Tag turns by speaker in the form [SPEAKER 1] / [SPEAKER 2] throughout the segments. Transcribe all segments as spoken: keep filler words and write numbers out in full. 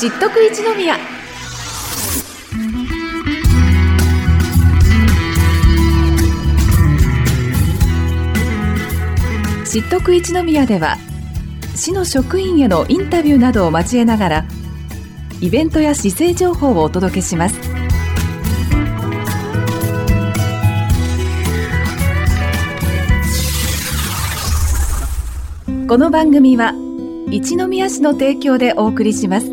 [SPEAKER 1] 知っとく一宮。知っとく一宮では、市の職員へのインタビューなどを交えながら、イベントや市政情報をお届けします。この番組は一宮市の提供でお送りします。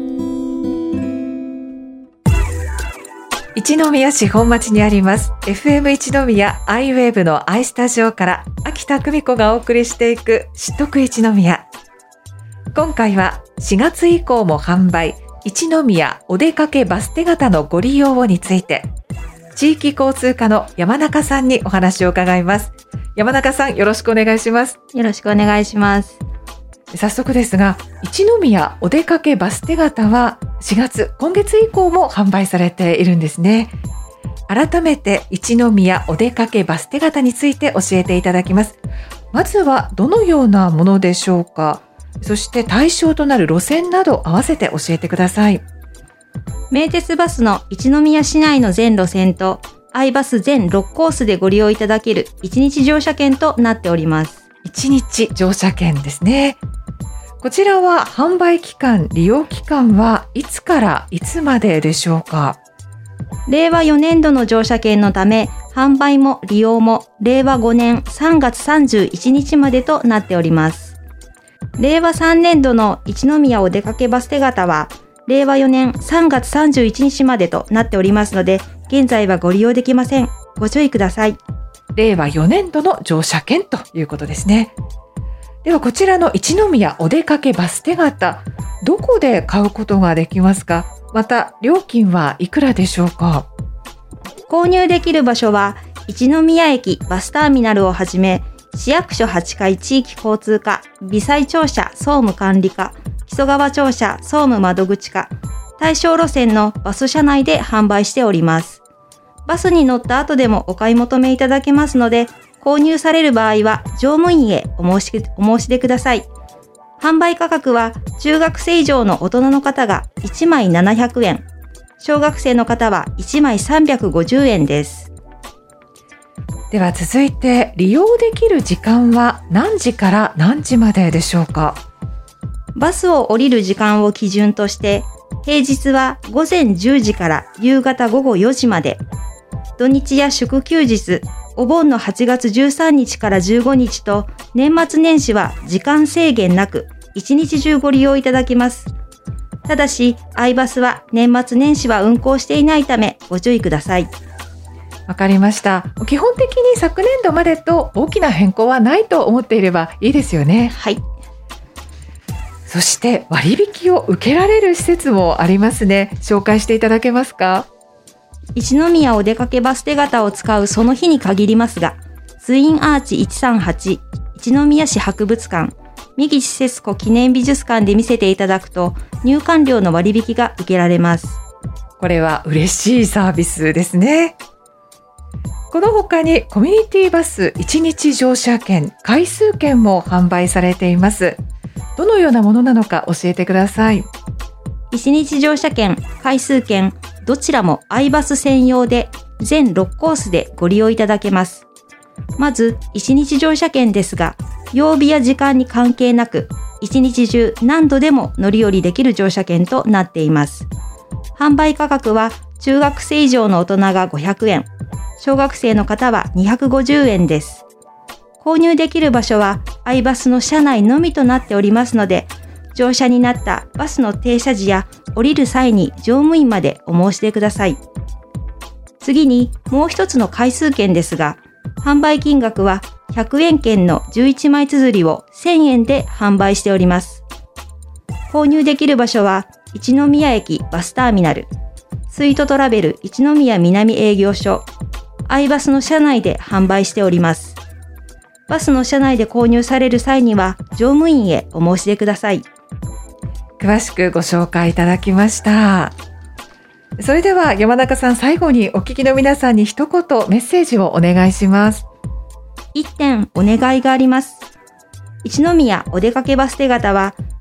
[SPEAKER 1] 一宮市本町にあります エフエム 一宮アイウェーブの アイスタジオから秋田久美子がお送りしていく知っとく一宮。今回はしがつ以降も販売一宮お出かけバス手形のご利用をについて、地域交通課の山中さんにお話を伺います。山中さん、よろしくお願いします。
[SPEAKER 2] よろしくお願いします。
[SPEAKER 1] 早速ですが、一宮お出かけバス手形はしがつ、今月以降も販売されているんですね。改めて一宮お出かけバス手形について教えていただきます。まずはどのようなものでしょうか。そして対象となる路線など合わせて教えてください。
[SPEAKER 2] 名鉄バスの一宮市内の全路線とアイバス全ろくコースでご利用いただけるいちにち乗車券となっております。
[SPEAKER 1] いちにち乗車券ですね。こちらは販売期間、利用期間はいつからいつまででしょうか。
[SPEAKER 2] れいわよねんどの乗車券のため、販売も利用もれいわごねんさんがつさんじゅういちにちまでとなっております。れいわさんねんどの一宮お出かけバス手形は、れいわよねんさんがつさんじゅういちにちまでとなっておりますので、現在はご利用できません。ご注意ください。
[SPEAKER 1] れいわよねんどの乗車券ということですね。ではこちらの一宮お出かけバス手形、どこで買うことができますか。また料金はいくらでしょうか。
[SPEAKER 2] 購入できる場所は一宮駅バスターミナルをはじめ、市役所はちかい地域交通課、微細庁舎総務管理課、木曽川庁舎総務窓口課、対象路線のバス車内で販売しております。バスに乗った後でもお買い求めいただけますので、購入される場合は乗務員へお申し、お申し出ください。販売価格は中学生以上の大人の方がいちまいななひゃくえん、小学生の方はいちまいさんびゃくごじゅうえんです。
[SPEAKER 1] では続いて利用できる時間は何時から何時まででしょうか。
[SPEAKER 2] バスを降りる時間を基準として、平日はごぜんじゅうじから夕方ごごよじまで、土日や祝休日、お盆のはちがつじゅうさんにちからじゅうごにちと年末年始は時間制限なく一日中ご利用いただけます。ただし、アイバスは年末年始は運行していないためご注意ください。
[SPEAKER 1] わかりました。基本的に昨年度までと大きな変更はないと思っていればいいですよね。
[SPEAKER 2] はい。
[SPEAKER 1] そして割引を受けられる施設もありますね。紹介していただけますか。
[SPEAKER 2] 一宮お出かけバス手形を使うその日に限りますが、ツインアーチいちさんはち、一宮市博物館、三木施設庫記念美術館で見せていただくと、入館料の割引が受けられます。
[SPEAKER 1] これは嬉しいサービスですね。この他にコミュニティバスいちにち乗車券、回数券も販売されています。どのようなものなのか教えてください。
[SPEAKER 2] いちにち乗車券、回数券、どちらもアイバス専用で全ろくコースでご利用いただけます。まず、いちにち乗車券ですが、曜日や時間に関係なく、いちにち中何度でも乗り降りできる乗車券となっています。販売価格は中学生以上の大人がごひゃくえん、小学生の方はにひゃくごじゅうえんです。購入できる場所はアイバスの車内のみとなっておりますので、乗車になったバスの停車時や降りる際に乗務員までお申し出ください。次にもう一つの回数券ですが、販売金額はひゃくえん券のじゅういちまい綴りをせんえんで販売しております。購入できる場所は一宮駅バスターミナル、スイートトラベル一宮南営業所、アイバスの車内で販売しております。バスの車内で購入される際には乗務員へお申し出ください。
[SPEAKER 1] 詳しくご紹介いただきました。それでは山中さん、最後にお聞きの皆さんに一言メッセージをお願いします。
[SPEAKER 2] 一点お願いがあります。一宮お出かけバス手形は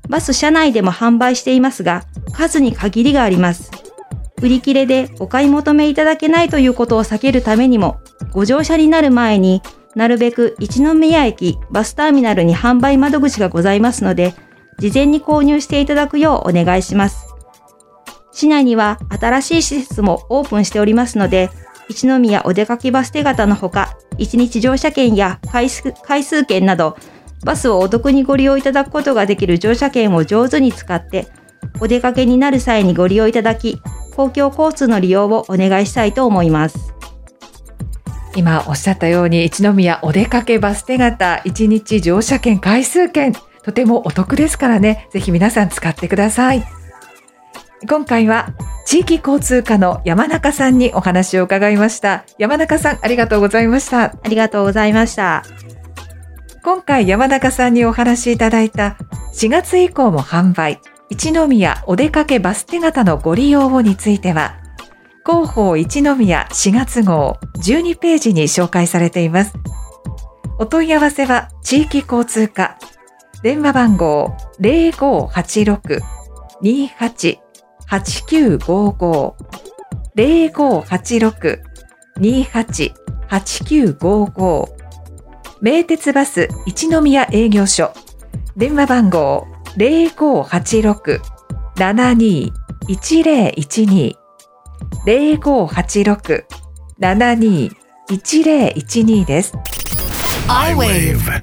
[SPEAKER 2] バス車内でも販売していますが、数に限りがあります。売り切れでお買い求めいただけないということを避けるためにも、ご乗車になる前になるべく一宮駅バスターミナルに販売窓口がございますので、事前に購入していただくようお願いします。市内には新しい施設もオープンしておりますので、一宮お出かけバス手形のほか、一日乗車券や回数、回数券など、バスをお得にご利用いただくことができる乗車券を上手に使って、お出かけになる際にご利用いただき、公共交通の利用をお願いしたいと思います。
[SPEAKER 1] 今おっしゃったように、一宮お出かけバス手形一日乗車券回数券、とてもお得ですからね、ぜひ皆さん使ってください。今回は地域交通課の山中さんにお話を伺いました。山中さん、ありがとうございました。
[SPEAKER 2] ありがとうございました。
[SPEAKER 1] 今回山中さんにお話しいただいたしがつ以降も販売、一宮お出かけバス手形のご利用をについては、広報一宮しがつ号じゅうにページに紹介されています。お問い合わせは地域交通課、電話番号 ゼロごはちろく にーはち はちきゅうごご ゼロごはちろく にーはち はちきゅうごご、名鉄バス一宮営業所、電話番号 ゼロごはちろく ななにー いちゼロいちに ゼロごはちろく ななにー いちゼロいちに です。
[SPEAKER 3] アイウェーブ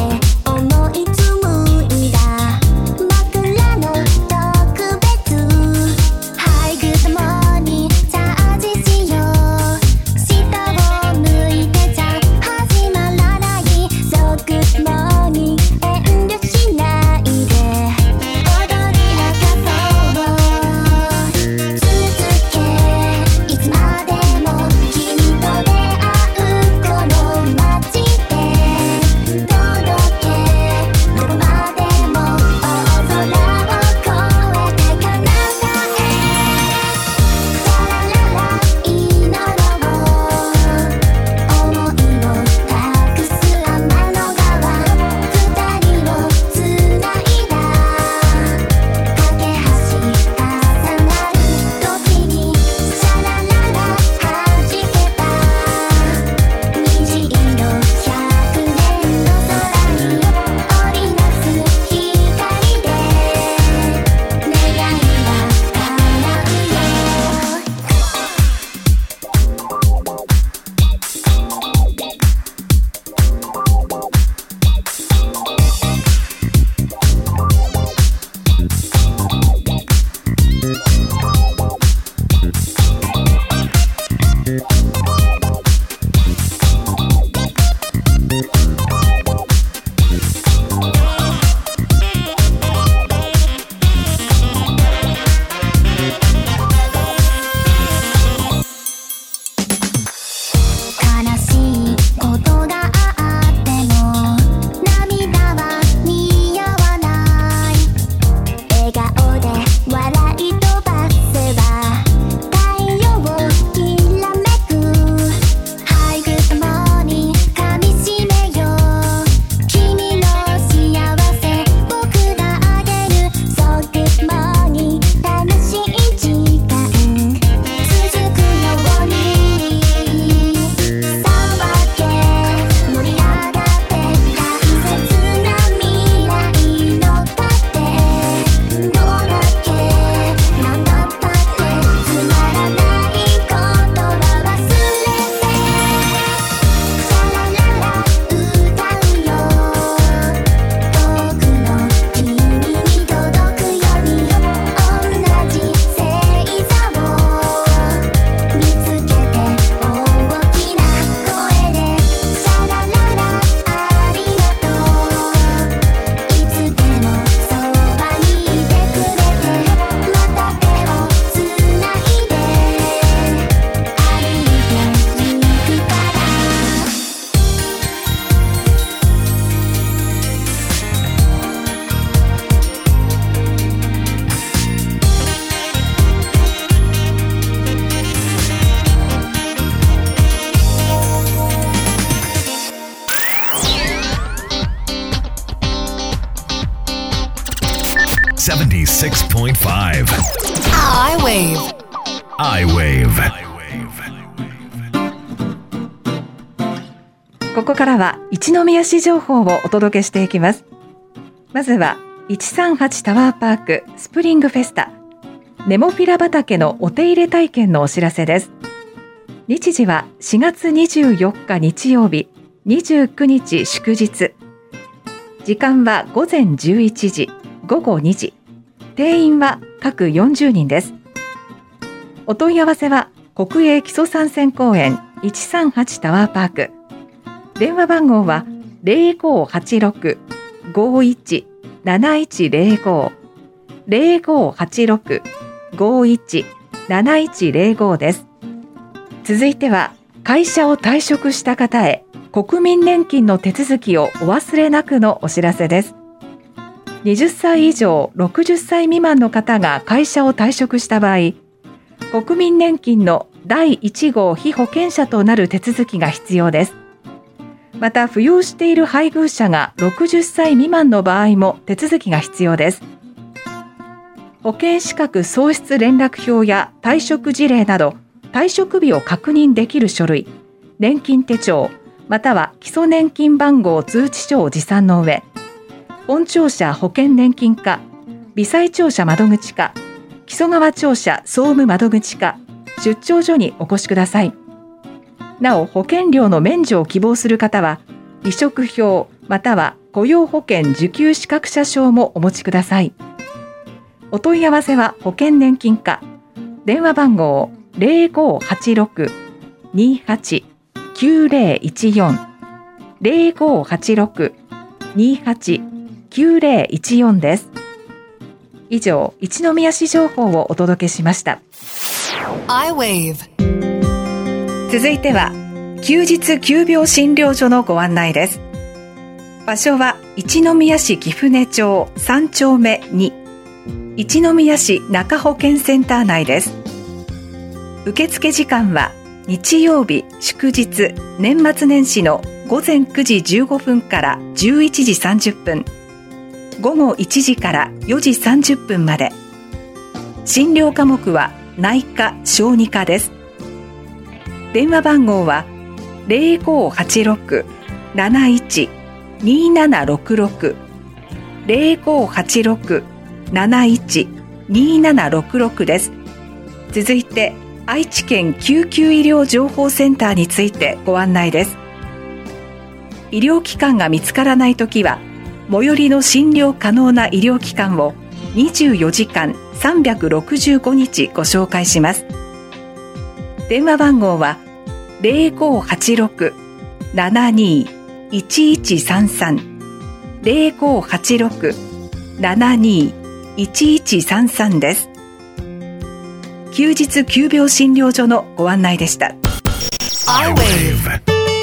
[SPEAKER 3] 「 six point five.
[SPEAKER 4] I-Wave.
[SPEAKER 3] I-Wave.
[SPEAKER 1] ここからは一宮市情報をお届けしていきます。まずはいちさんはちタワーパークスプリングフェスタネモフィラ畑のお手入れ体験のお知らせです。日時はしがつにじゅうよっか日曜日、にじゅうくにち祝日。時間はごぜんじゅういちじ、ごごにじ。定員は各よんじゅうにんです。お問い合わせは国営基礎山線公園いちさんはちタワーパーク。電話番号は ゼロごはちろく ごいち なないちゼロご ゼロごはちろく ごいち なないちゼロご です。続いては会社を退職した方へ国民年金の手続きをお忘れなくのお知らせです。はたち以上ろくじゅっさい未満の方が会社を退職した場合、国民年金のだいいち号被保険者となる手続きが必要です。また扶養している配偶者がろくじゅっさい未満の場合も手続きが必要です。保険資格喪失連絡票や退職事例など退職日を確認できる書類、年金手帳、または基礎年金番号通知書を持参の上、本庁舎保険年金課、微細庁舎窓口課、木曽川庁舎総務窓口課、出張所にお越しください。なお、保険料の免除を希望する方は、離職票または雇用保険受給資格者証もお持ちください。お問い合わせは保険年金課、電話番号ゼロごはちろく にはち きゅうゼロいちよん ゼロごはちろく にはち きゅうゼロいちよん です。以上、一宮市情報をお届けしました。
[SPEAKER 4] I-Wave。
[SPEAKER 1] 続いては休日急病診療所のご案内です。場所は一宮市貴船町さんちょうめに、一宮市中保健センター内です。受付時間は日曜日、祝日、年末年始のごぜんくじじゅうごふんからじゅういちじさんじゅっぷん、ごごいちじからよじさんじゅっぷんまで。診療科目は内科・小児科です。電話番号はゼロごはちろく なないち にななろくろく ゼロごはちろく なないち にななろくろく です。続いて愛知県救急医療情報センターについてご案内です。医療機関が見つからないときは最寄りの診療可能な医療機関をにじゅうよじかんさんびゃくろくじゅうごにちご紹介します。電話番号はゼロごはちろく ななにいちいちさんさん ゼロごはちろく ななにいちいちさんさん です。休日急病診療所のご案内でした。
[SPEAKER 4] I-Wave。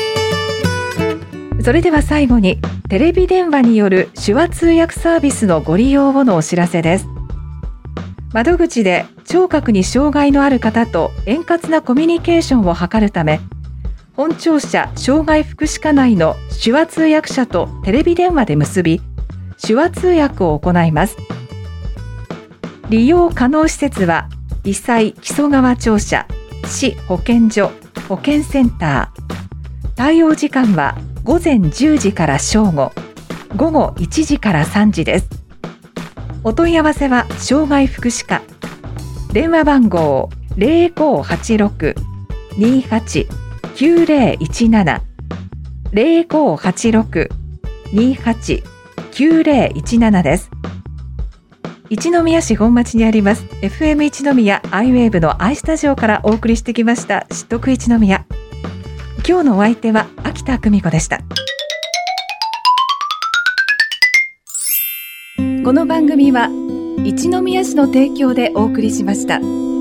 [SPEAKER 1] それでは最後にテレビ電話による手話通訳サービスのご利用をのお知らせです。窓口で聴覚に障害のある方と円滑なコミュニケーションを図るため、本庁舎障害福祉課内の手話通訳者とテレビ電話で結び、手話通訳を行います。利用可能施設は微細木曽川庁舎、市保健所、保健センター。対応時間はごぜんじゅうじから正午、ごごいちじからさんじです。お問い合わせは障害福祉課、電話番号ゼロごはちろく にはち きゅうゼロいちなな ゼロごはちろく にはち きゅうゼロいちなな です。一宮市本町にあります エフエム 一宮 I-Wave の I スタジオからお送りしてきました知得一宮。今日のお相手は秋田久美子でした。この番組は一宮市の提供でお送りしました。